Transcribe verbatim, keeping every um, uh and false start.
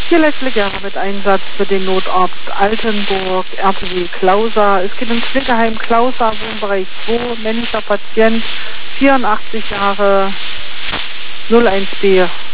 Hier Leslie Gerber mit Einsatz für den Notarzt Altenburg, R T W Klausa. Es geht ins Pflegeheim Klausa, Wohnbereich zwei, männlicher Patient, vierundachtzig Jahre, null eins B.